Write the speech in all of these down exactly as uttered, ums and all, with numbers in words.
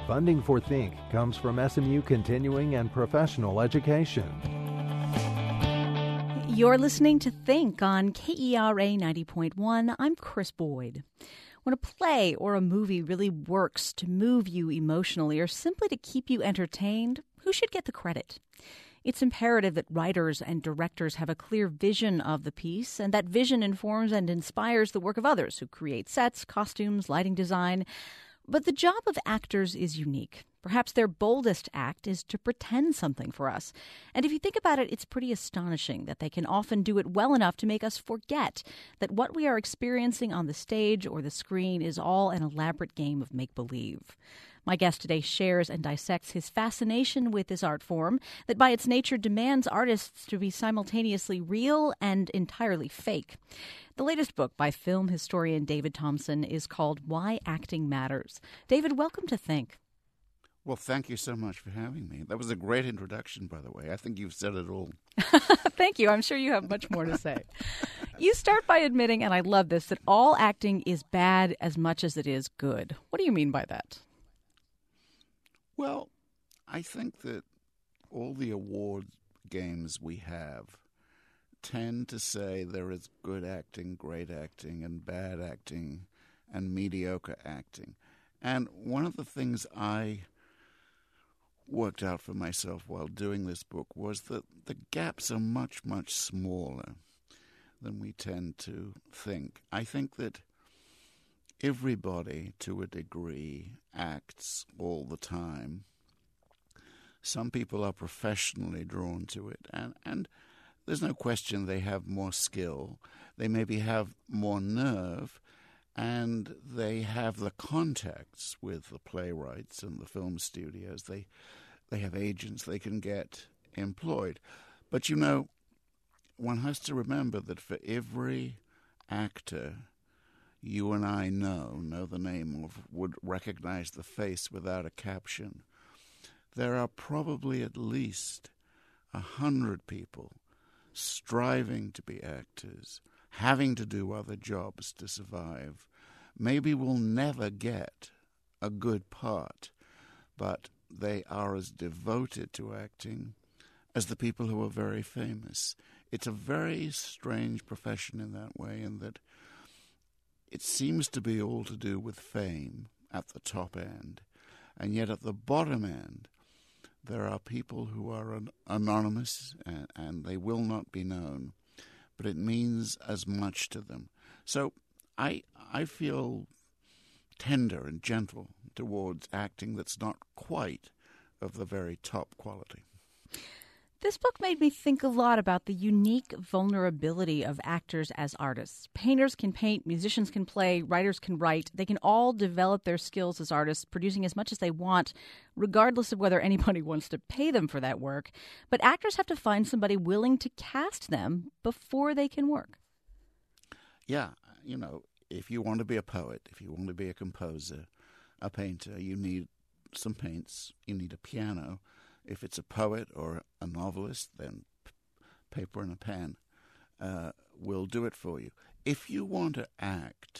Funding for Think comes from S M U Continuing and Professional Education. You're listening to Think on K E R A ninety point one. I'm Chris Boyd. When a play or a movie really works to move you emotionally or simply to keep you entertained, who should get the credit? It's imperative that writers and directors have a clear vision of the piece, and that vision informs and inspires the work of others who create sets, costumes, lighting design. But the job of actors is unique. Perhaps their boldest act is to pretend something for us. And if you think about it, it's pretty astonishing that they can often do it well enough to make us forget that what we are experiencing on the stage or the screen is all an elaborate game of make-believe. My guest today shares and dissects his fascination with this art form that by its nature demands artists to be simultaneously real and entirely fake. The latest book by film historian David Thomson is called Why Acting Matters. David, welcome to Think. Well, thank you so much for having me. That was a great introduction, by the way. I think you've said it all. Thank you. I'm sure you have much more to say. You start by admitting, and I love this, that all acting is bad as much as it is good. What do you mean by that? Well, I think that all the award games we have tend to say there is good acting, great acting, and bad acting, and mediocre acting. And one of the things I worked out for myself while doing this book was that the gaps are much, much smaller than we tend to think. I think that everybody, to a degree, acts all the time. Some people are professionally drawn to it, and, and there's no question they have more skill. They maybe have more nerve, and they have the contacts with the playwrights and the film studios. They they have agents they can get employed. But, you know, one has to remember that for every actor you and I know, know the name of, would recognize the face without a caption, there are probably at least a hundred people striving to be actors, having to do other jobs to survive. Maybe we'll never get a good part, but they are as devoted to acting as the people who are very famous. It's a very strange profession in that way, in that it seems to be all to do with fame at the top end, and yet at the bottom end there are people who are an- anonymous and, and they will not be known, but it means as much to them. So I I feel tender and gentle towards acting that's not quite of the very top quality. This book made me think a lot about the unique vulnerability of actors as artists. Painters can paint, musicians can play, writers can write. They can all develop their skills as artists, producing as much as they want, regardless of whether anybody wants to pay them for that work. But actors have to find somebody willing to cast them before they can work. Yeah, you know, if you want to be a poet, if you want to be a composer, a painter, you need some paints, you need a piano. If it's a poet or a novelist, then p- paper and a pen uh, will do it for you. If you want to act,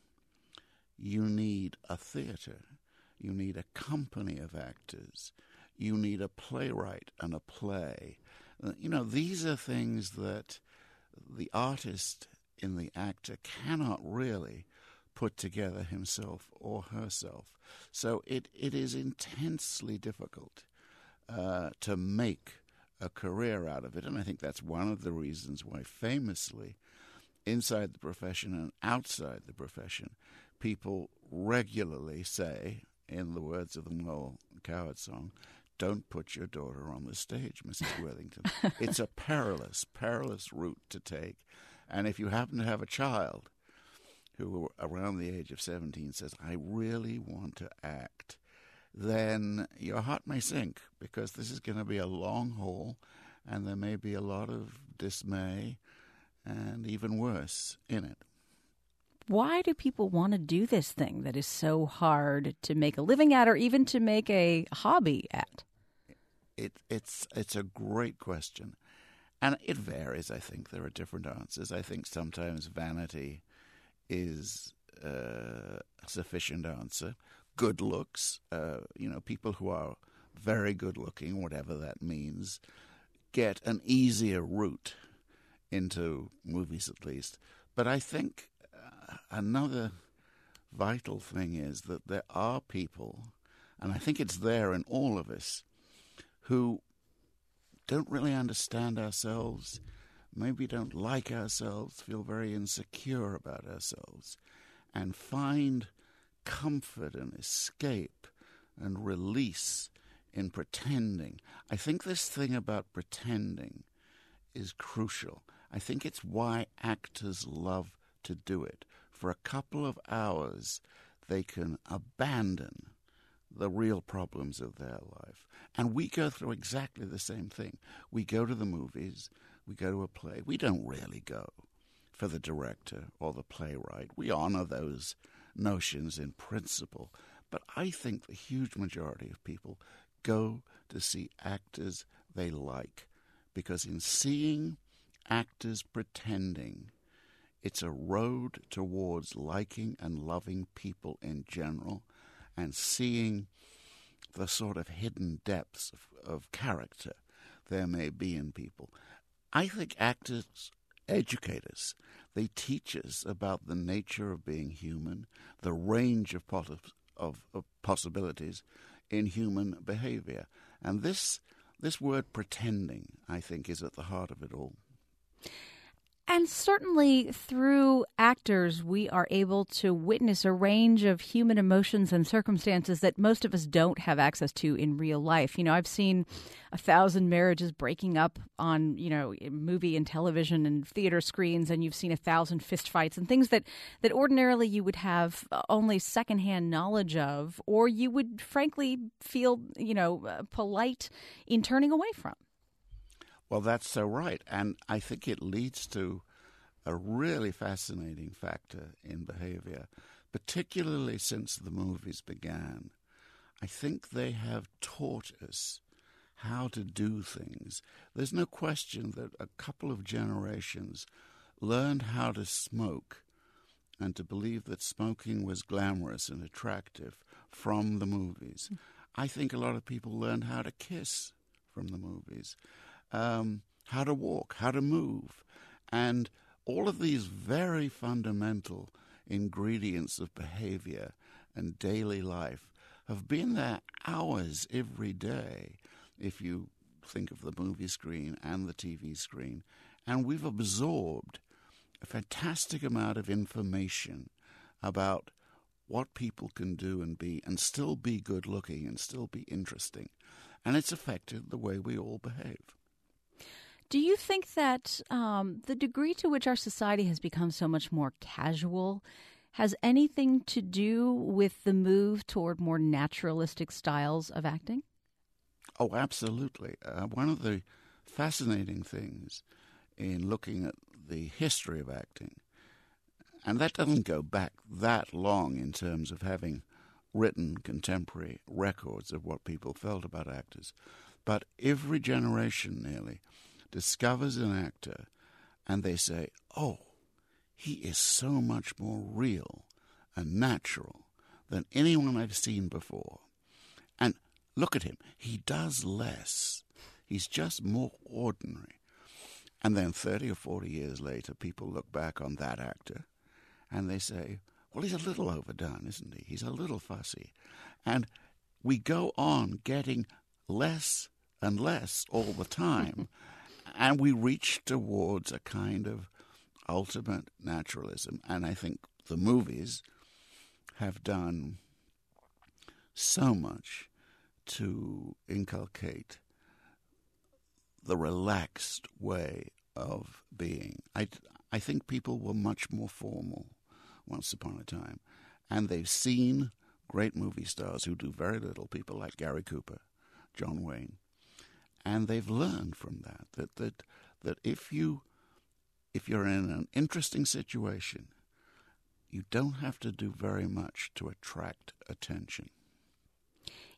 you need a theater. You need a company of actors. You need a playwright and a play. Uh, you know, these are things that the artist in the actor cannot really put together himself or herself. So it, it is intensely difficult Uh, to make a career out of it. And I think that's one of the reasons why famously, inside the profession and outside the profession, people regularly say, in the words of the Noel Coward song, "Don't put your daughter on the stage, Missus Worthington." It's a perilous, perilous route to take. And if you happen to have a child who, around the age of seventeen, says, "I really want to act," then your heart may sink, because this is going to be a long haul, and there may be a lot of dismay and even worse in it. Why do people want to do this thing that is so hard to make a living at, or even to make a hobby at? It, it's it's a great question, and it varies. I think there are different answers. I think sometimes vanity is uh, a sufficient answer. good looks, uh, you know, people who are very good looking, whatever that means, get an easier route into movies at least. But I think uh, another vital thing is that there are people, and I think it's there in all of us, who don't really understand ourselves, maybe don't like ourselves, feel very insecure about ourselves, and find comfort and escape and release in pretending. I think this thing about pretending is crucial. I think it's why actors love to do it. For a couple of hours, they can abandon the real problems of their life. And we go through exactly the same thing. We go to the movies, we go to a play. We don't really go for the director or the playwright. We honor those notions in principle. But I think the huge majority of people go to see actors they like, because in seeing actors pretending, it's a road towards liking and loving people in general and seeing the sort of hidden depths of, of character there may be in people. I think actors educate us. They teach us about the nature of being human, the range of, poss- of, of possibilities in human behavior. And this this word pretending, I think, is at the heart of it all. And certainly through actors, we are able to witness a range of human emotions and circumstances that most of us don't have access to in real life. You know, I've seen a thousand marriages breaking up on, you know, movie and television and theater screens, and you've seen a thousand fistfights and things that, that ordinarily you would have only secondhand knowledge of, or you would frankly feel, you know, uh, polite in turning away from. Well, that's so right. And I think it leads to a really fascinating factor in behavior, particularly since the movies began. I think they have taught us how to do things. There's no question that a couple of generations learned how to smoke and to believe that smoking was glamorous and attractive from the movies. I think a lot of people learned how to kiss from the movies. Um, how to walk, how to move, and all of these very fundamental ingredients of behavior and daily life have been there hours every day, if you think of the movie screen and the T V screen, and we've absorbed a fantastic amount of information about what people can do and be, and still be good-looking and still be interesting, and it's affected the way we all behave. Do you think that um, the degree to which our society has become so much more casual has anything to do with the move toward more naturalistic styles of acting? Oh, absolutely. Uh, one of the fascinating things in looking at the history of acting, and that doesn't go back that long in terms of having written contemporary records of what people felt about actors, but every generation nearly discovers an actor, and they say, oh, he is so much more real and natural than anyone I've seen before. And look at him. He does less. He's just more ordinary. And then thirty or forty years later, people look back on that actor, and they say, well, he's a little overdone, isn't he? He's a little fussy. And we go on getting less and less all the time. And we reach towards a kind of ultimate naturalism. And I think the movies have done so much to inculcate the relaxed way of being. I, I think people were much more formal once upon a time. And they've seen great movie stars who do very little, people like Gary Cooper, John Wayne. And they've learned from that, that that that if you if you're in an interesting situation, you don't have to do very much to attract attention.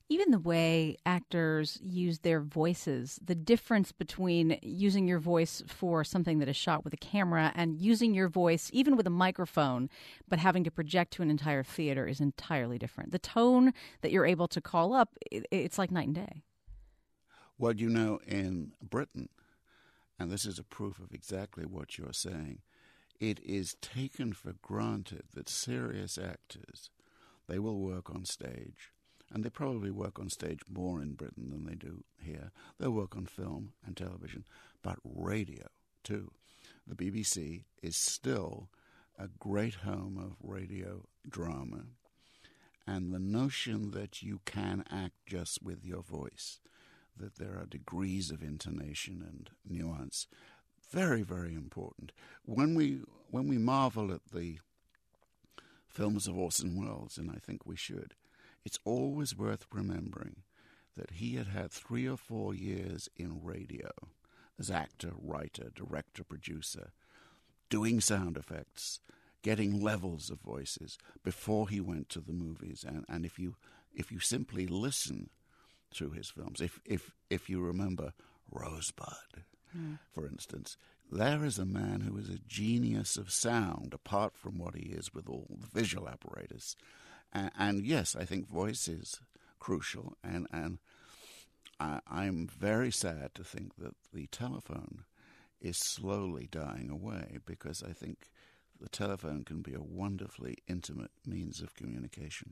Even the way actors use their voices, the difference between using your voice for something that is shot with a camera and using your voice, even with a microphone, but having to project to an entire theater is entirely different. The tone that you're able to call up, it's like night and day. Well, you know, in Britain, and this is a proof of exactly what you're saying, it is taken for granted that serious actors, they will work on stage. And they probably work on stage more in Britain than they do here. They'll work on film and television, but radio, too. The B B C is still a great home of radio drama. And the notion that you can act just with your voice, that there are degrees of intonation and nuance, very, very important. When we, when we marvel at the films of Orson Welles, and I think we should, it's always worth remembering that he had had three or four years in radio as actor, writer, director, producer, doing sound effects, getting levels of voices before he went to the movies. And, and if you if you simply listen to his films, if if if you remember Rosebud, mm. for instance, there is a man who is a genius of sound, apart from what he is with all the visual apparatus. And, and yes, I think voice is crucial, and, and I, I'm very sad to think that the telephone is slowly dying away, because I think the telephone can be a wonderfully intimate means of communication.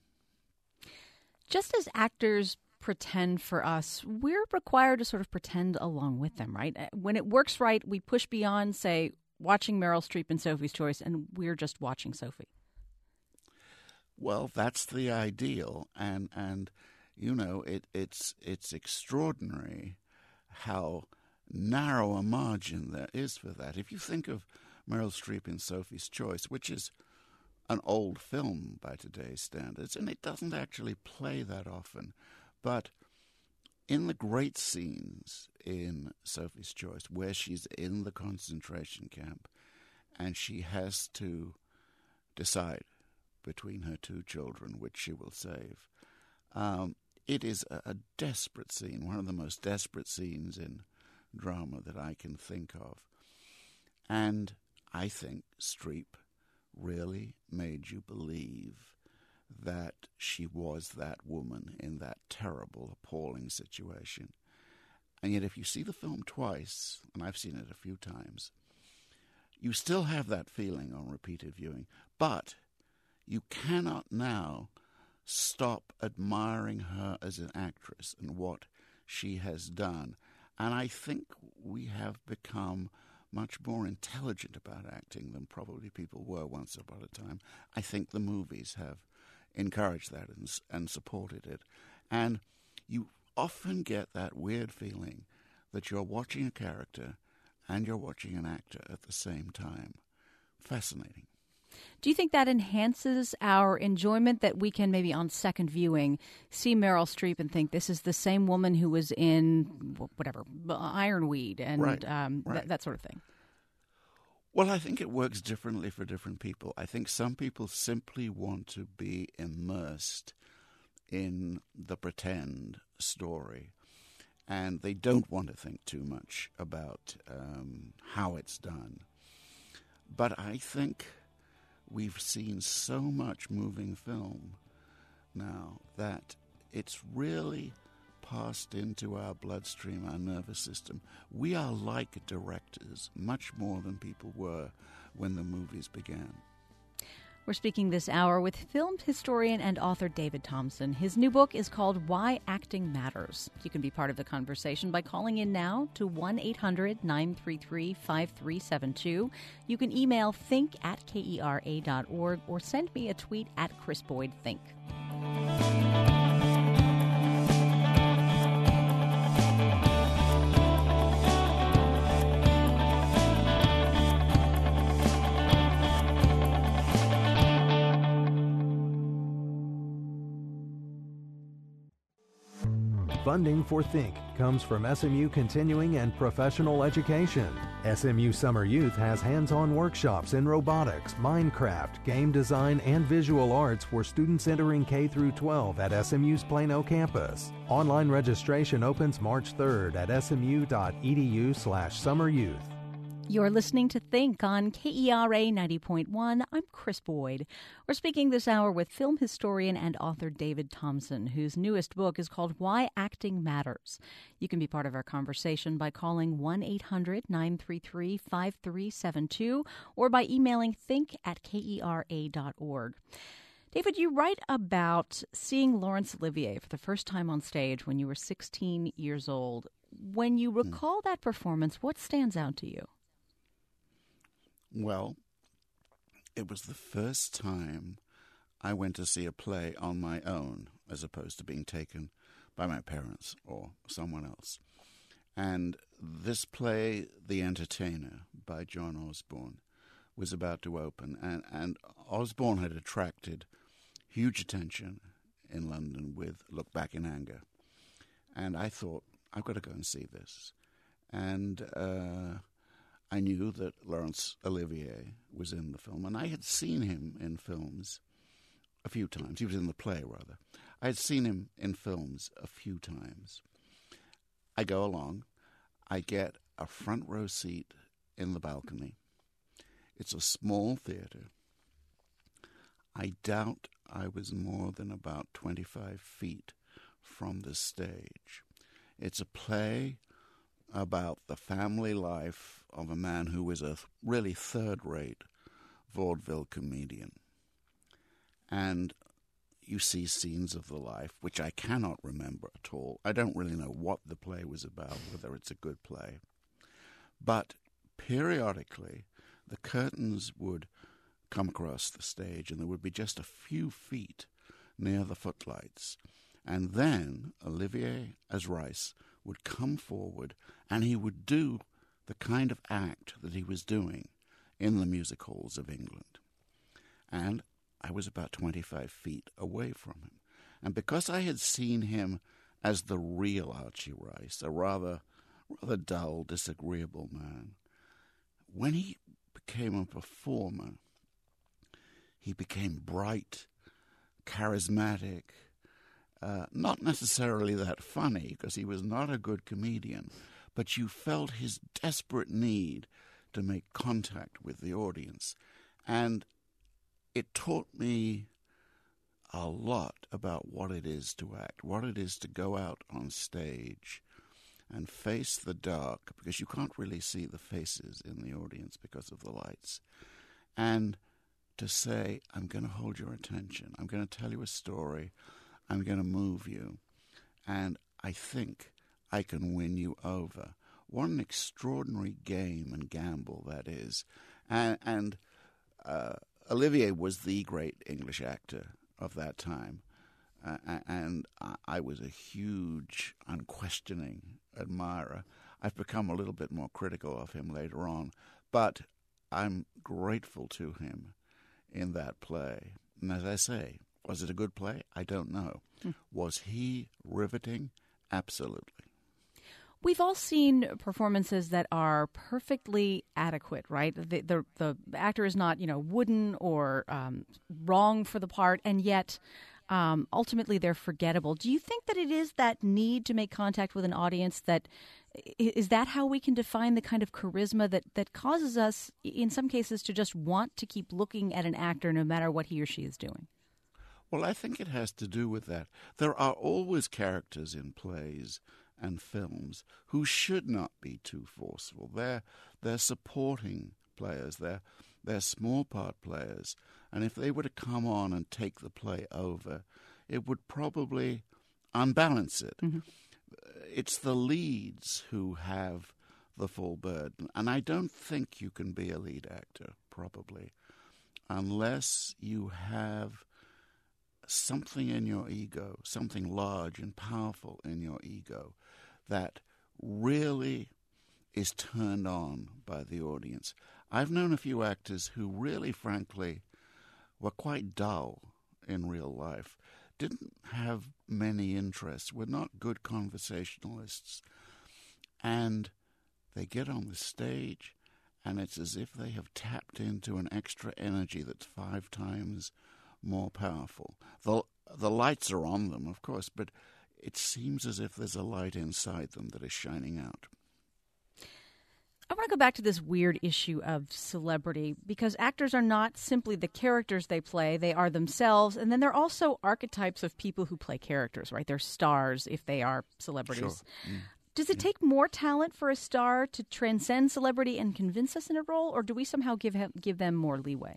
Just as actors pretend for us, we're required to sort of pretend along with them, right? When it works right, we push beyond, say, watching Meryl Streep in Sophie's Choice, and we're just watching Sophie. Well, that's the ideal, and and you know it it's it's extraordinary how narrow a margin there is for that. If you think of Meryl Streep in Sophie's Choice, which is an old film by today's standards, and it doesn't actually play that often, but in the great scenes in Sophie's Choice, where she's in the concentration camp and she has to decide between her two children which she will save, um, it is a, a desperate scene, one of the most desperate scenes in drama that I can think of. And I think Streep really made you believe that she was that woman in that terrible, appalling situation. And yet if you see the film twice, and I've seen it a few times, you still have that feeling on repeated viewing. But you cannot now stop admiring her as an actress and what she has done. And I think we have become much more intelligent about acting than probably people were once upon a time. I think the movies have encouraged that and, and supported it. And you often get that weird feeling that you're watching a character and you're watching an actor at the same time. Fascinating. Do you think that enhances our enjoyment, that we can maybe on second viewing see Meryl Streep and think this is the same woman who was in whatever, Ironweed and right, um, right. Th- that sort of thing? Well, I think it works differently for different people. I think some people simply want to be immersed in the pretend story, and they don't want to think too much about um, how it's done. But I think we've seen so much moving film now that it's really passed into our bloodstream, our nervous system. We are like directors, much more than people were when the movies began. We're speaking this hour with film historian and author David Thomson. His new book is called Why Acting Matters. You can be part of the conversation by calling in now to one eight hundred nine three three five three seven two. You can email think at kera dot org or send me a tweet at Chris Boyd Think. Funding for Think comes from S M U Continuing and Professional Education. S M U Summer Youth has hands-on workshops in robotics, Minecraft, game design, and visual arts for students entering K through twelve at S M U's Plano campus. Online registration opens March third at smu.edu slash summeryouth. You're listening to Think on K E R A ninety point one. I'm Chris Boyd. We're speaking this hour with film historian and author David Thomson, whose newest book is called Why Acting Matters. You can be part of our conversation by calling one eight hundred nine three three five three seven two or by emailing think at kera dot org. David, you write about seeing Laurence Olivier for the first time on stage when you were sixteen years old. When you recall that performance, what stands out to you? Well, it was the first time I went to see a play on my own as opposed to being taken by my parents or someone else. And this play, The Entertainer, by John Osborne, was about to open. And, and Osborne had attracted huge attention in London with Look Back in Anger. And I thought, I've got to go and see this. And uh, I knew that Laurence Olivier was in the film, and I had seen him in films a few times. He was in the play, rather. I had seen him in films a few times. I go along. I get a front row seat in the balcony. It's a small theater. I doubt I was more than about twenty-five feet from the stage. It's a play about the family life of a man who was a really third-rate vaudeville comedian. And you see scenes of the life, which I cannot remember at all. I don't really know what the play was about, whether it's a good play. But periodically, the curtains would come across the stage, and there would be just a few feet near the footlights. And then Olivier, as Rice, would come forward, and he would do the kind of act that he was doing in the music halls of England. And I was about twenty-five feet away from him. And because I had seen him as the real Archie Rice, a rather, rather dull, disagreeable man, when he became a performer, he became bright, charismatic, Uh, not necessarily that funny, because he was not a good comedian, but you felt his desperate need to make contact with the audience. And it taught me a lot about what it is to act, what it is to go out on stage and face the dark, because you can't really see the faces in the audience because of the lights, and to say, I'm going to hold your attention, I'm going to tell you a story, I'm going to move you, and I think I can win you over. What an extraordinary game and gamble that is. And, and uh, Olivier was the great English actor of that time, uh, and I was a huge, unquestioning admirer. I've become a little bit more critical of him later on, but I'm grateful to him in that play. And as I say, was it a good play? I don't know. Mm. Was he riveting? Absolutely. We've all seen performances that are perfectly adequate, right? The the, the actor is not, you know, wooden or um, wrong for the part, and yet um, ultimately they're forgettable. Do you think that it is that need to make contact with an audience that is that how we can define the kind of charisma that, that causes us, in some cases, to just want to keep looking at an actor no matter what he or she is doing? Well, I think it has to do with that. There are always characters in plays and films who should not be too forceful. They're, they're supporting players. They're, they're small part players. And if they were to come on and take the play over, it would probably unbalance it. Mm-hmm. It's the leads who have the full burden. And I don't think you can be a lead actor, probably, unless you have something in your ego, something large and powerful in your ego that really is turned on by the audience. I've known a few actors who really, frankly, were quite dull in real life. didn't have many interests, were not good conversationalists. And they get on the stage, and it's as if they have tapped into an extra energy that's five times more powerful. The, the lights are on them, of course, but it seems as if there's a light inside them that is shining out. I want to go back to this weird issue of celebrity, because actors are not simply the characters they play, they are themselves, and then they're also archetypes of people who play characters, right? They're stars if they are celebrities. Sure. Mm. Does it yeah. take more talent for a star to transcend celebrity and convince us in a role, or do we somehow give him, give them more leeway?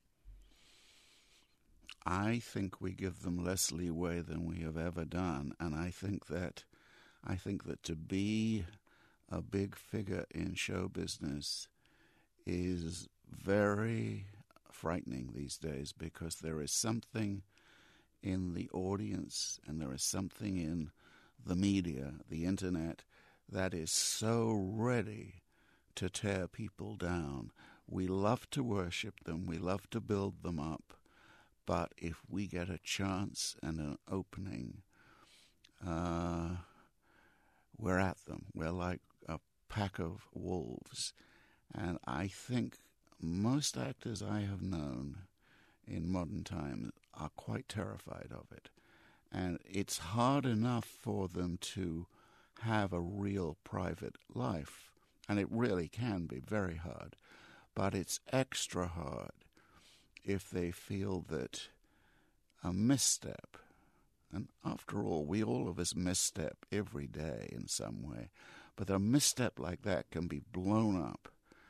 I think we give them less leeway than we have ever done, and I think that I think that to be a big figure in show business is very frightening these days, because there is something in the audience and there is something in the media, the internet, that is so ready to tear people down. We love to worship them, we love to build them up, but if we get a chance and an opening, uh, we're at them. We're like a pack of wolves. And I think most actors I have known in modern times are quite terrified of it. And it's hard enough for them to have a real private life. And it really can be very hard. But it's extra hard if they feel that a misstep, and after all, we all of us misstep every day in some way, but a misstep like that can be blown up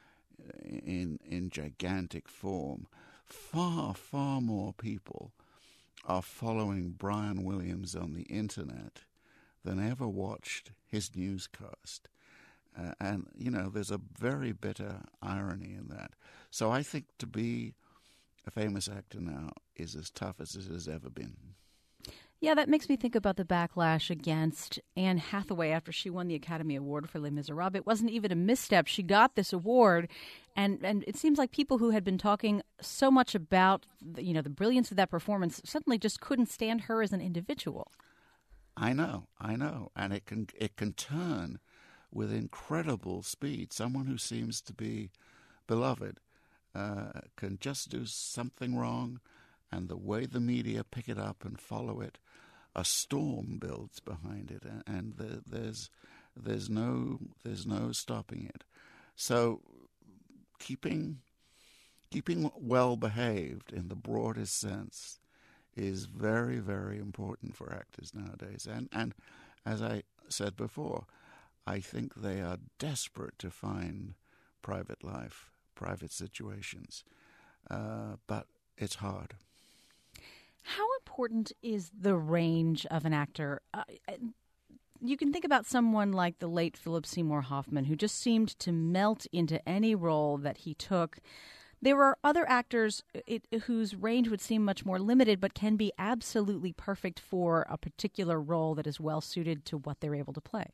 in in gigantic form. Far, far more people are following Brian Williams on the internet than ever watched his newscast. Uh, and, you know, there's a very bitter irony in that. So I think to be a famous actor now is as tough as it has ever been. Yeah, that makes me think about the backlash against Anne Hathaway after she won the Academy Award for Les Miserables. It wasn't even a misstep. She got this award, and, and it seems like people who had been talking so much about the, you know, the brilliance of that performance suddenly just couldn't stand her as an individual. I know, I know, and it can it can turn with incredible speed. Someone who seems to be beloved uh, can just do something wrong, and the way the media pick it up and follow it, a storm builds behind it, and, and the, there's there's no there's no stopping it. So keeping keeping well behaved in the broadest sense is very, very important for actors nowadays. And and as I said before, I think they are desperate to find private life, private situations, uh, but it's hard. How important is the range of an actor? Uh, you can think about someone like the late Philip Seymour Hoffman, who just seemed to melt into any role that he took. There are other actors it, whose range would seem much more limited, but can be absolutely perfect for a particular role that is well suited to what they're able to play.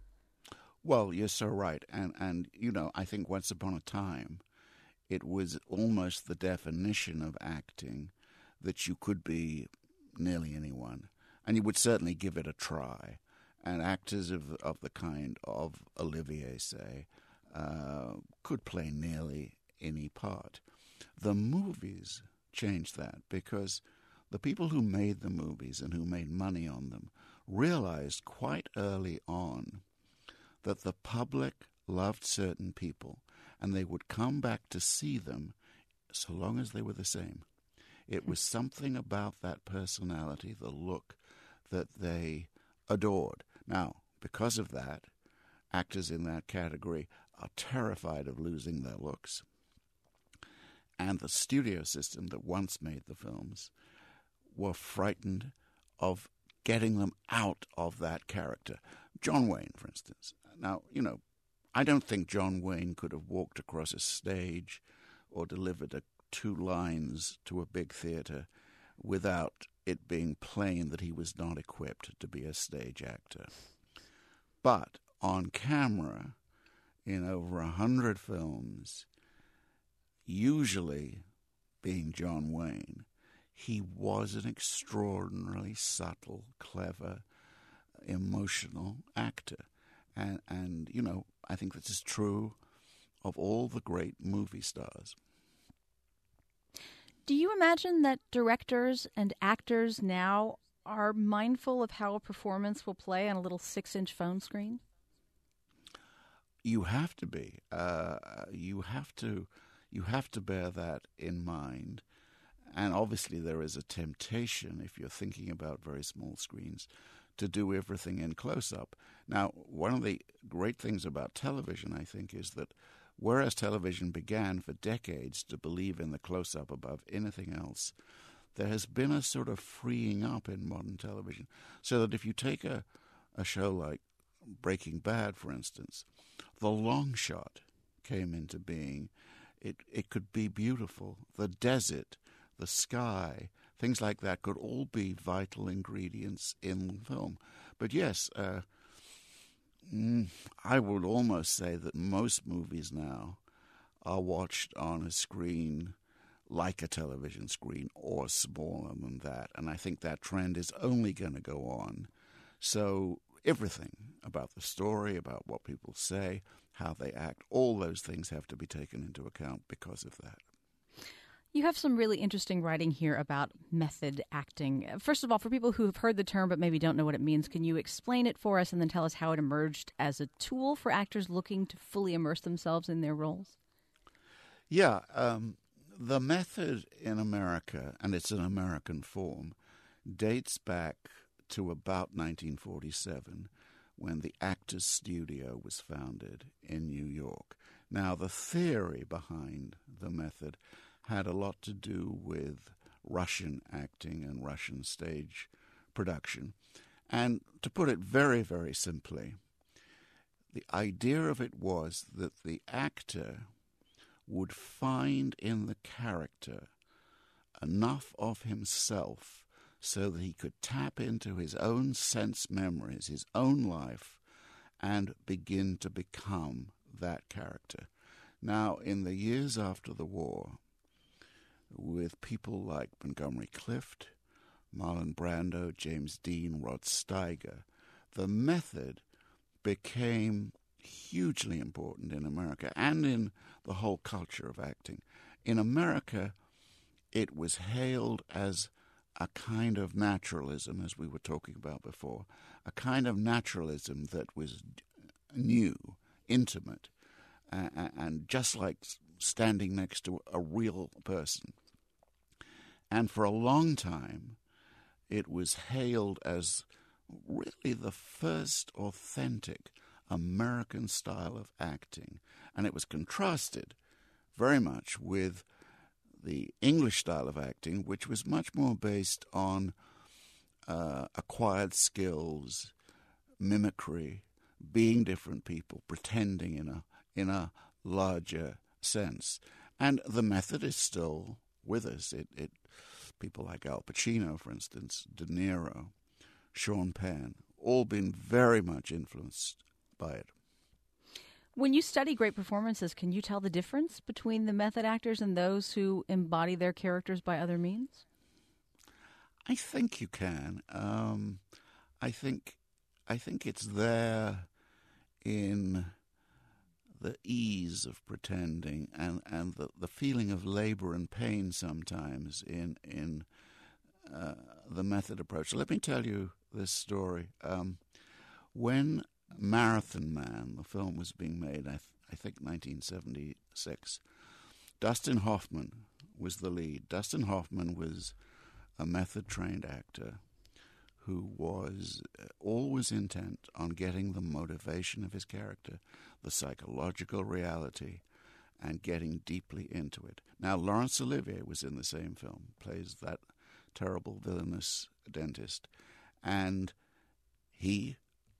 Well, you're so right. And, and you know, I think once upon a time, it was almost the definition of acting that you could be nearly anyone, and you would certainly give it a try. And actors of of the kind of Olivier, say, uh, could play nearly any part. The movies changed that, because the people who made the movies and who made money on them realized quite early on that the public loved certain people, and they would come back to see them so long as they were the same. It was something about that personality, the look, that they adored. Now, because of that, actors in that category are terrified of losing their looks. And the studio system that once made the films were frightened of getting them out of that character. John Wayne, for instance. Now, you know, I don't think John Wayne could have walked across a stage or delivered a two lines to a big theater without it being plain that he was not equipped to be a stage actor. But on camera, in over a hundred films, usually being John Wayne, he was an extraordinarily subtle, clever, emotional actor. And, and, you know, I think this is true of all the great movie stars. Do you imagine that directors and actors now are mindful of how a performance will play on a little six-inch phone screen? You have to be. Uh, you have to. You have to bear that in mind. And obviously, there is a temptation, if you're thinking about very small screens, to do everything in close-up. Now, one of the great things about television, I think, is that whereas television began for decades to believe in the close-up above anything else, there has been a sort of freeing up in modern television. So that if you take a, a show like Breaking Bad, for instance, the long shot came into being. It, it could be beautiful. The desert, the sky, things like that could all be vital ingredients in film. But yes, uh, mm, I would almost say that most movies now are watched on a screen like a television screen or smaller than that. And I think that trend is only going to go on. So everything about the story, about what people say, how they act, all those things have to be taken into account because of that. You have some really interesting writing here about method acting. First of all, for people who have heard the term but maybe don't know what it means, can you explain it for us and then tell us how it emerged as a tool for actors looking to fully immerse themselves in their roles? Yeah, um, the method in America, and it's an American form, dates back to about nineteen forty-seven, when the Actors Studio was founded in New York. Now, the theory behind the method had a lot to do with Russian acting and Russian stage production. And to put it very, very simply, the idea of it was that the actor would find in the character enough of himself so that he could tap into his own sense memories, his own life, and begin to become that character. Now, in the years after the war, with people like Montgomery Clift, Marlon Brando, James Dean, Rod Steiger, the method became hugely important in America and in the whole culture of acting. In America, it was hailed as a kind of naturalism, as we were talking about before, a kind of naturalism that was new, intimate, uh, and just like standing next to a real person. And for a long time, it was hailed as really the first authentic American style of acting. And it was contrasted very much with the English style of acting, which was much more based on uh, acquired skills, mimicry, being different people, pretending in a in a larger sense. And the method is still with us. It, it people like Al Pacino, for instance, De Niro, Sean Penn, all been very much influenced by it. When you study great performances, can you tell the difference between the method actors and those who embody their characters by other means? I think you can. Um, I think I think it's there in the ease of pretending and, and the, the feeling of labor and pain sometimes in in uh, the method approach. Let me tell you this story. Um, when Marathon Man, the film, was being made, I, th- I think nineteen seventy-six, Dustin Hoffman was the lead. Dustin Hoffman was a method-trained actor who was always intent on getting the motivation of his character, the psychological reality, and getting deeply into it. Now, Laurence Olivier was in the same film, plays that terrible villainous dentist, and he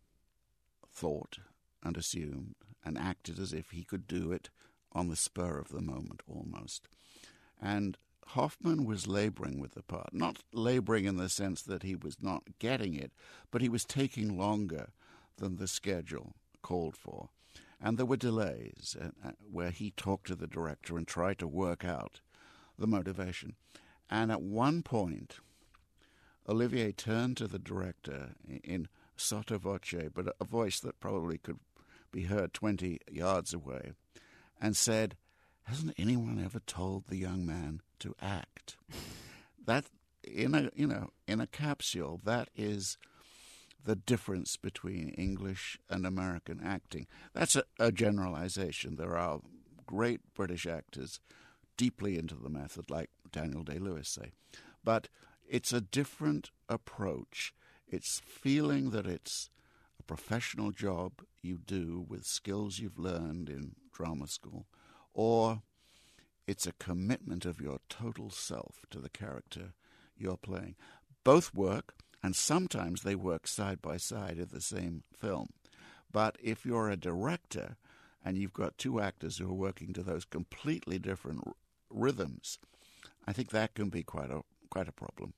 thought and assumed and acted as if he could do it on the spur of the moment almost. And Hoffman was laboring with the part, not laboring in the sense that he was not getting it, but he was taking longer than the schedule called for. And there were delays uh, where he talked to the director and tried to work out the motivation. And at one point, Olivier turned to the director in sotto voce, but a voice that probably could be heard twenty yards away, and said, "Hasn't anyone ever told the young man to act?" That, in a you know, in a capsule, that is the difference between English and American acting. That's a, a generalization. There are great British actors deeply into the method, like Daniel Day-Lewis, say. But it's a different approach. It's feeling that it's a professional job you do with skills you've learned in drama school, or it's a commitment of your total self to the character you're playing. Both work, and sometimes they work side by side in the same film. But if you're a director and you've got two actors who are working to those completely different r- rhythms, I think that can be quite a quite a problem.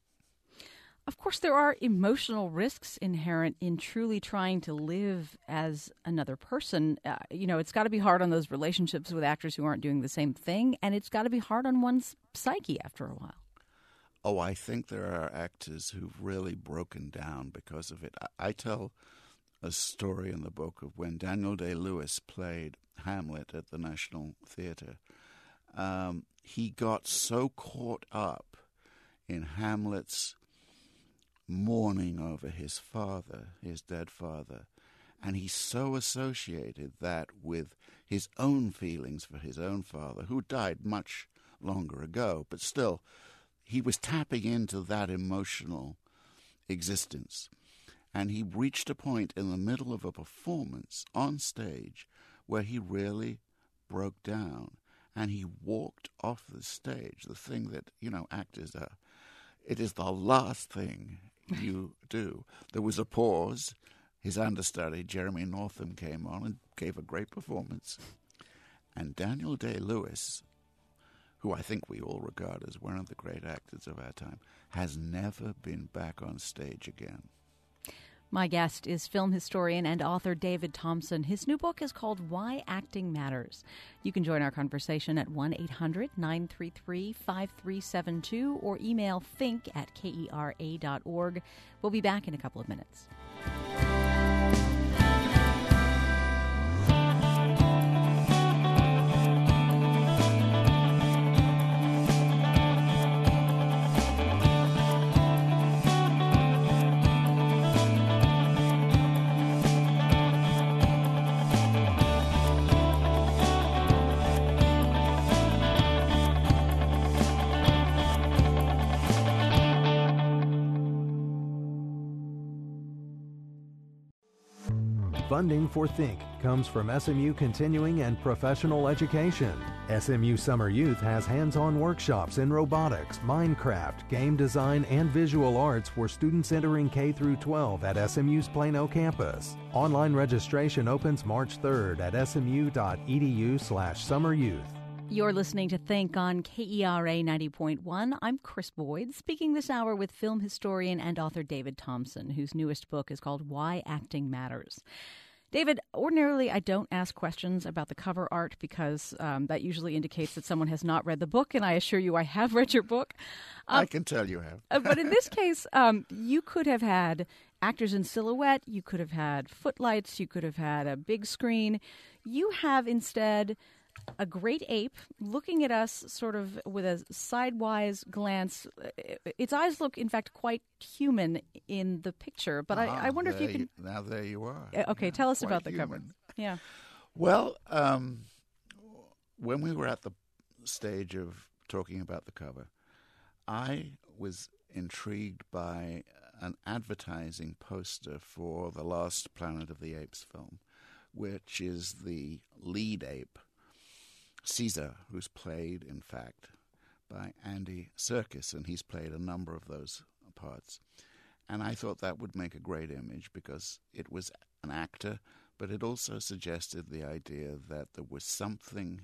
Of course, there are emotional risks inherent in truly trying to live as another person. Uh, you know, it's got to be hard on those relationships with actors who aren't doing the same thing, and it's got to be hard on one's psyche after a while. Oh, I think there are actors who've really broken down because of it. I, I tell a story in the book of when Daniel Day-Lewis played Hamlet at the National Theatre. Um, he got so caught up in Hamlet's mourning over his father, his dead father, and he so associated that with his own feelings for his own father, who died much longer ago, but still, he was tapping into that emotional existence. And he reached a point in the middle of a performance on stage where he really broke down, and he walked off the stage, the thing that, you know, actors are. It is the last thing you do. There was a pause. His understudy, Jeremy Northam, came on and gave a great performance. And Daniel Day-Lewis, who I think we all regard as one of the great actors of our time, has never been back on stage again. My guest is film historian and author David Thomson. His new book is called Why Acting Matters. You can join our conversation at one eight hundred nine three three five three seven two or email think at kera dot org. We'll be back in a couple of minutes. Funding for Think comes from S M U Continuing and Professional Education. S M U Summer Youth has hands-on workshops in robotics, Minecraft, game design, and visual arts for students entering K through twelve at S M U's Plano campus. Online registration opens March third at smu.edu slash summeryouth. You're listening to Think on K E R A ninety point one. I'm Chris Boyd, speaking this hour with film historian and author David Thomson, whose newest book is called Why Acting Matters. David, ordinarily I don't ask questions about the cover art because um, that usually indicates that someone has not read the book, and I assure you I have read your book. Um, I can tell you have. uh, but in this case, um, you could have had actors in silhouette, you could have had footlights, you could have had a big screen. You have instead a great ape looking at us sort of with a sidewise glance. Its eyes look, in fact, quite human in the picture. But Ah, I, I wonder if you there can... Now there you are. Uh, Okay, Yeah, tell us quite about the human. cover. Yeah. Well, um, when we were at the stage of talking about the cover, I was intrigued by an advertising poster for the last Planet of the Apes film, which is the lead ape, Caesar, who's played, in fact, by Andy Serkis, and he's played a number of those parts. And I thought that would make a great image because it was an actor, but it also suggested the idea that there was something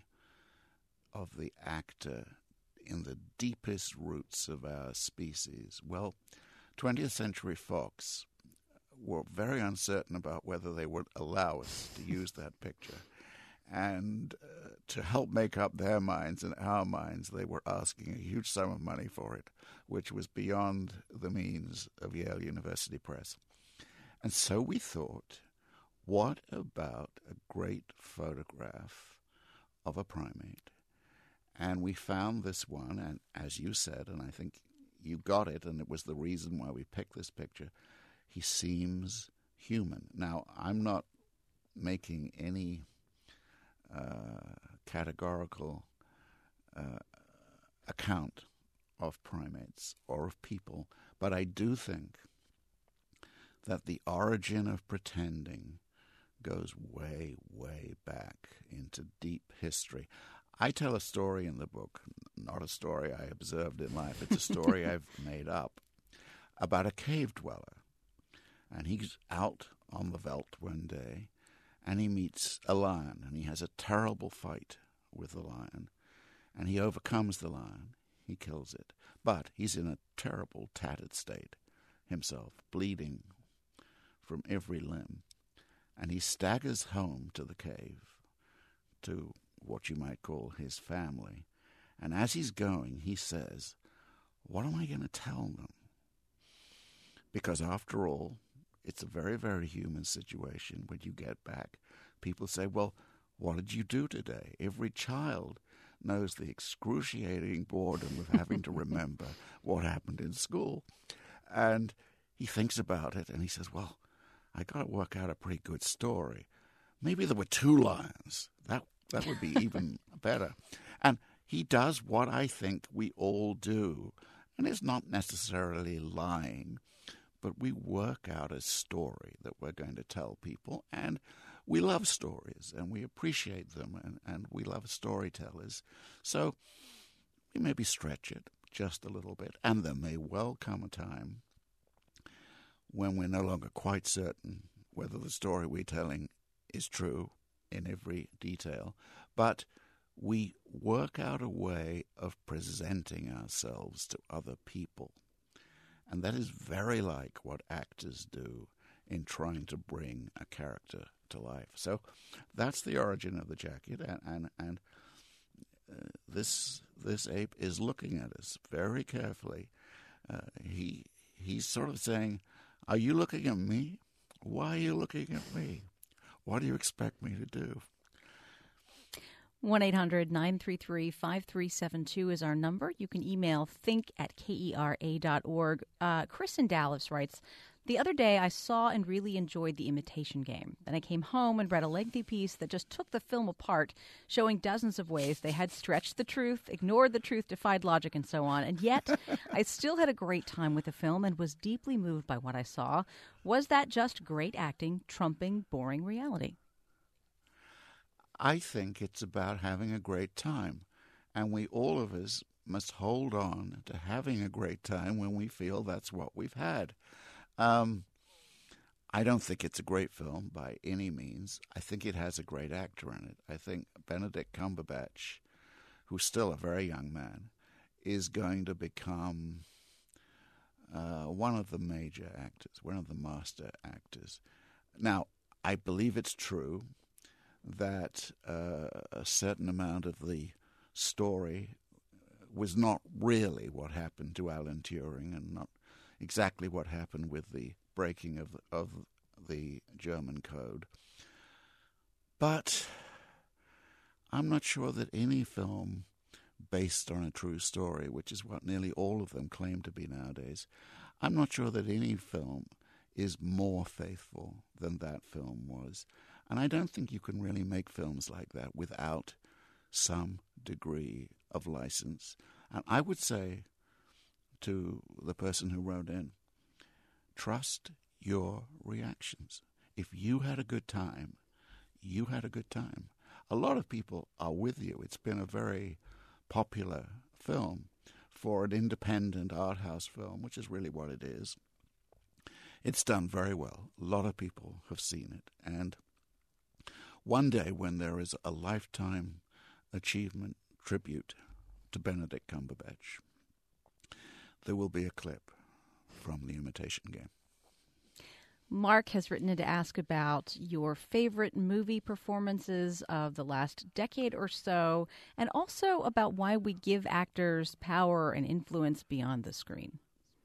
of the actor in the deepest roots of our species. Well, twentieth Century Fox were very uncertain about whether they would allow us to use that picture. And uh, to help make up their minds and our minds, they were asking a huge sum of money for it, which was beyond the means of Yale University Press. And so we thought, what about a great photograph of a primate? And we found this one, and as you said, and I think you got it, and it was the reason why we picked this picture, he seems human. Now, I'm not making any uh, categorical uh, account of primates or of people, but I do think that the origin of pretending goes way, way back into deep history. I tell a story in the book, not a story I observed in life. It's a story I've made up about a cave dweller. And he's out on the veldt one day, and he meets a lion, and he has a terrible fight with the lion. And he overcomes the lion. He kills it. But he's in a terrible, tattered state himself, bleeding from every limb. And he staggers home to the cave, to what you might call his family. And as he's going, he says, what am I going to tell them? Because after all, it's a very, very human situation when you get back. People say, well, what did you do today? Every child knows the excruciating boredom of having to remember what happened in school. And he thinks about it and he says, well, I got to work out a pretty good story. Maybe there were two lions. That that would be even better. And he does what I think we all do. And it's not necessarily lying, but we work out a story that we're going to tell people. And we love stories, and we appreciate them, and, and we love storytellers. So we maybe stretch it just a little bit. And there may well come a time when we're no longer quite certain whether the story we're telling is true in every detail, but we work out a way of presenting ourselves to other people. And that is very like what actors do in trying to bring a character to life. So that's the origin of the jacket, and and, and uh, this this ape is looking at us very carefully. Uh, he he's sort of saying, "Are you looking at me? Why are you looking at me? What do you expect me to do?" one eight hundred nine three three five three seven two is our number. You can email think at kera dot org. Uh, Chris in Dallas writes, the other day I saw and really enjoyed The Imitation Game. Then I came home and read a lengthy piece that just took the film apart, showing dozens of ways they had stretched the truth, ignored the truth, defied logic, and so on. And yet, I still had a great time with the film and was deeply moved by what I saw. Was that just great acting trumping boring reality? I think it's about having a great time. And we, all of us, must hold on to having a great time when we feel that's what we've had. Um, I don't think it's a great film by any means. I think it has a great actor in it. I think Benedict Cumberbatch, who's still a very young man, is going to become uh, one of the major actors, one of the master actors. Now, I believe it's true that uh, a certain amount of the story was not really what happened to Alan Turing, and not exactly what happened with the breaking of of the German code. But I'm not sure that any film based on a true story, which is what nearly all of them claim to be nowadays, I'm not sure that any film is more faithful than that film was. And I don't think you can really make films like that without some degree of license. And I would say to the person who wrote in, trust your reactions. If you had a good time, you had a good time. A lot of people are with you. It's been a very popular film for an independent art house film, which is really what it is. It's done very well. A lot of people have seen it. And one day when there is a lifetime achievement tribute to Benedict Cumberbatch, there will be a clip from The Imitation Game. Mark has written in to ask about your favorite movie performances of the last decade or so, and also about why we give actors power and influence beyond the screen.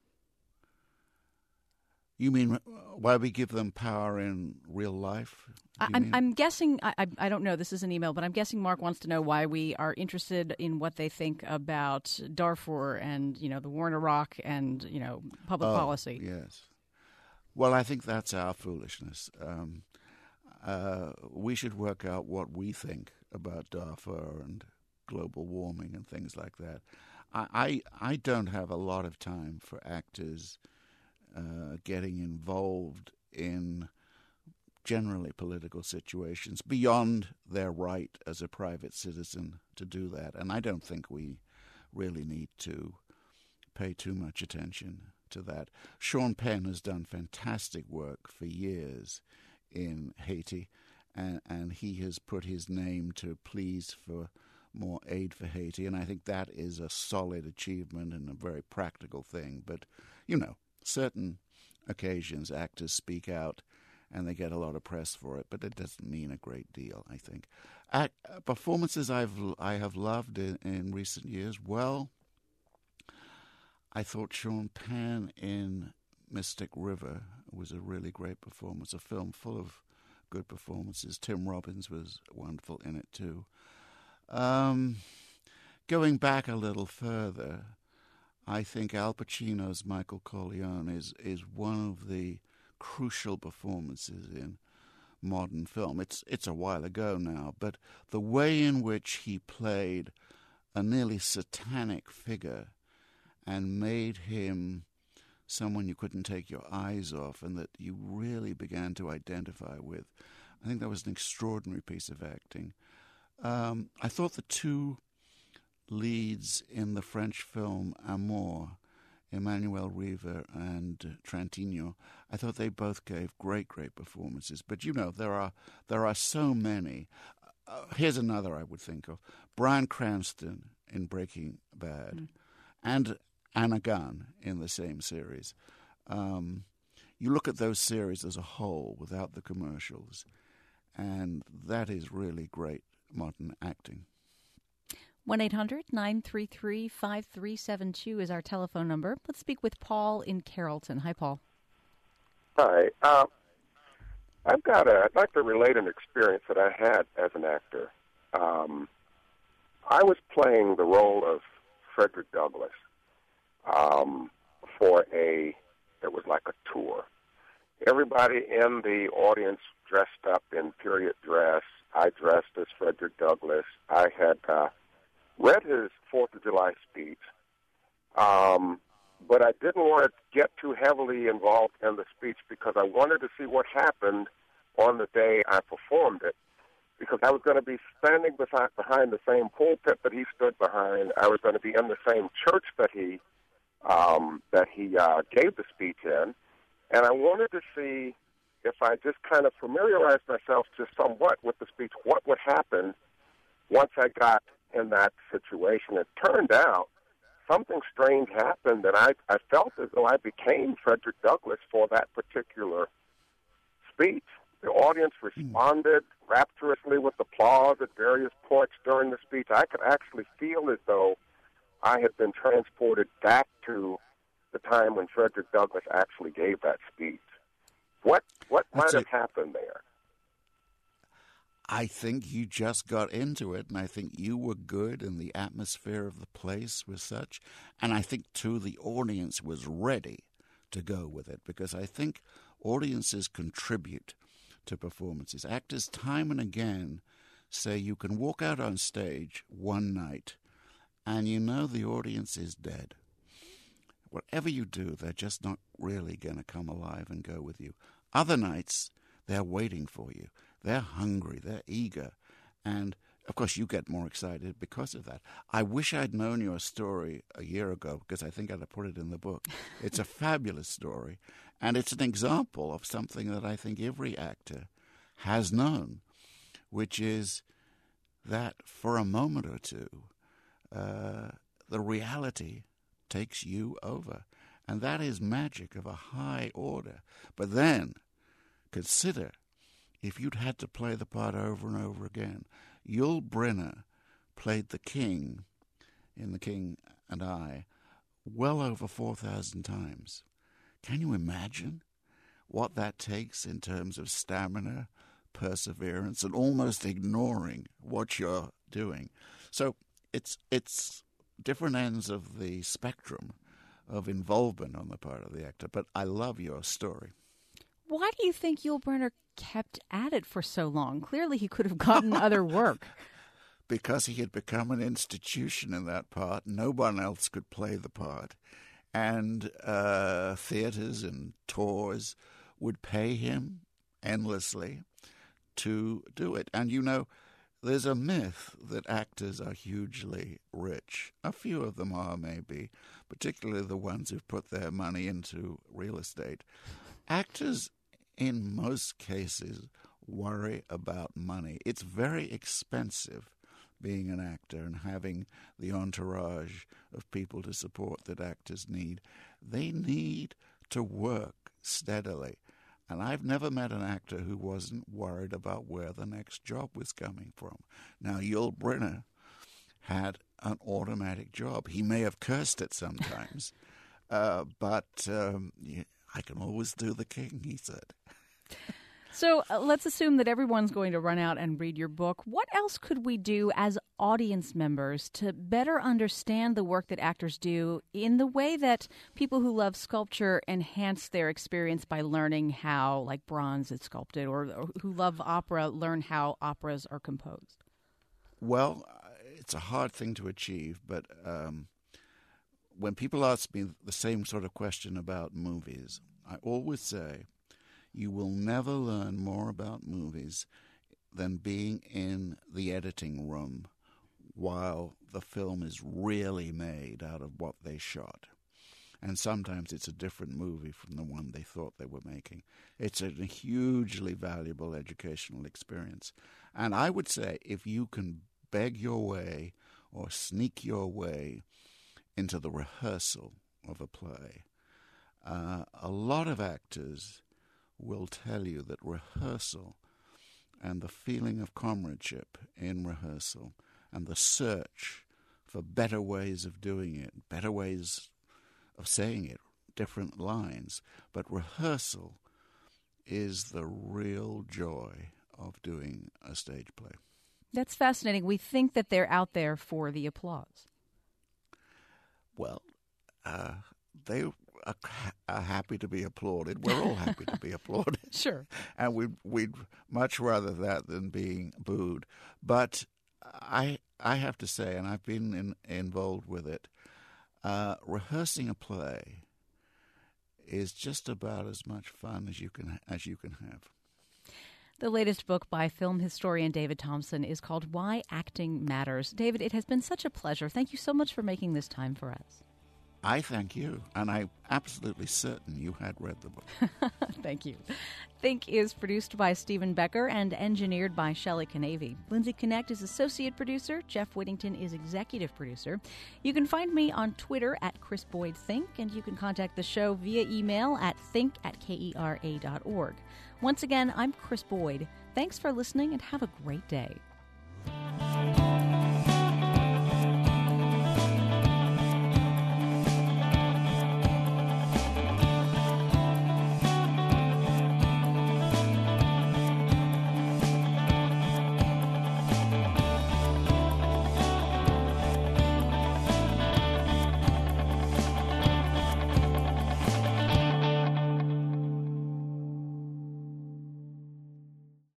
You mean why we give them power in real life? I'm, I'm guessing, I, I don't know, this is an email, but I'm guessing Mark wants to know why we are interested in what they think about Darfur and, you know, the war in Iraq and, you know, public oh, policy. Yes. Well, I think that's our foolishness. Um, uh, we should work out what we think about Darfur and global warming and things like that. I, I, I don't have a lot of time for actors uh, getting involved in generally political situations beyond their right as a private citizen to do that. And I don't think we really need to pay too much attention to that. Sean Penn has done fantastic work for years in Haiti, and, and he has put his name to pleas for more aid for Haiti, and I think that is a solid achievement and a very practical thing. But, you know, certain occasions actors speak out and they get a lot of press for it, but it doesn't mean a great deal, I think. Act, performances I've I have loved in, in recent years, well, I thought Sean Penn in Mystic River was a really great performance, a film full of good performances. Tim Robbins was wonderful in it too. Um, going back a little further, I think Al Pacino's Michael Corleone is, is one of the crucial performances in modern film. It's it's a while ago now, but the way in which he played a nearly satanic figure and made him someone you couldn't take your eyes off and that you really began to identify with, I think that was an extraordinary piece of acting. Um, I thought the two leads in the French film Amour, Emmanuel Riva and Trantino, I thought they both gave great, great performances. But, you know, there are there are so many. Uh, here's another I would think of. Bryan Cranston in Breaking Bad mm. and Anna Gunn in the same series. Um, you look at those series as a whole without the commercials, and that is really great modern acting. one eight hundred nine three three five three seven two is our telephone number. Let's speak with Paul in Carrollton. Hi, Paul. Hi. Uh, I've got a, I'd like to relate an experience that I had as an actor. Um, I was playing the role of Frederick Douglass um, for a, it was like a tour. Everybody in the audience dressed up in period dress. I dressed as Frederick Douglass. I had uh, read his Fourth of July speech, um, but I didn't want to get too heavily involved in the speech because I wanted to see what happened on the day I performed it, because I was going to be standing beside, behind the same pulpit that he stood behind. I was going to be in the same church that he um, that he uh, gave the speech in, and I wanted to see if I just kind of familiarized myself just somewhat with the speech, what would happen once I got in that situation. It turned out something strange happened, and I, I felt as though I became Frederick Douglass for that particular speech. The audience responded rapturously with applause at various points during the speech. I could actually feel as though I had been transported back to the time when Frederick Douglass actually gave that speech. What what might have happened there? I think you just got into it, and I think you were good, and the atmosphere of the place was such. And I think, too, the audience was ready to go with it, because I think audiences contribute to performances. Actors, time and again, say you can walk out on stage one night, and you know the audience is dead. Whatever you do, they're just not really going to come alive and go with you. Other nights, they're waiting for you. They're hungry. They're eager. And, of course, you get more excited because of that. I wish I'd known your story a year ago, because I think I'd have put it in the book. It's a fabulous story. And it's an example of something that I think every actor has known, which is that for a moment or two, uh, the reality takes you over. And that is magic of a high order. But then consider if you'd had to play the part over and over again. Yul Brynner played the king in The King and I well over four thousand times. Can you imagine what that takes in terms of stamina, perseverance, and almost ignoring what you're doing? So it's it's different ends of the spectrum of involvement on the part of the actor. But I love your story. Why do you think Yul Brynner kept at it for so long? Clearly he could have gotten other work. Because he had become an institution in that part. No one else could play the part. And uh, theaters and tours would pay him endlessly to do it. And, you know, there's a myth that actors are hugely rich. A few of them are, maybe, particularly the ones who've put their money into real estate. Actors, in most cases, worry about money. It's very expensive being an actor and having the entourage of people to support that actors need. They need to work steadily. And I've never met an actor who wasn't worried about where the next job was coming from. Now, Yul Brynner had an automatic job. He may have cursed it sometimes, uh, but um, yeah, I can always do the king, he said. So uh, let's assume that everyone's going to run out and read your book. What else could we do as audience members to better understand the work that actors do in the way that people who love sculpture enhance their experience by learning how, like, bronze is sculpted, or, or who love opera learn how operas are composed? Well, it's a hard thing to achieve, but um, when people ask me the same sort of question about movies, I always say, you will never learn more about movies than being in the editing room while the film is really made out of what they shot. And sometimes it's a different movie from the one they thought they were making. It's a hugely valuable educational experience. And I would say if you can beg your way or sneak your way into the rehearsal of a play, uh, a lot of actors will tell you that rehearsal and the feeling of comradeship in rehearsal and the search for better ways of doing it, better ways of saying it, different lines, but rehearsal is the real joy of doing a stage play. That's fascinating. We think that they're out there for the applause. Well, uh, they are, are happy to be applauded. We're all happy to be applauded. Sure. And we'd, we'd much rather that than being booed. But I I have to say, and I've been in, involved with it, uh, rehearsing a play is just about as much fun as you can as you can have. The latest book by film historian David Thompson is called Why Acting Matters. David, it has been such a pleasure. Thank you so much for making this time for us. I thank you, and I'm absolutely certain you had read the book. Thank you. Think is produced by Stephen Becker and engineered by Shelley Canavy. Lindsay Connect is associate producer. Jeff Whittington is executive producer. You can find me on Twitter at Chris Boyd Think, and you can contact the show via email at think at kera dot org. Once again, I'm Chris Boyd. Thanks for listening, and have a great day.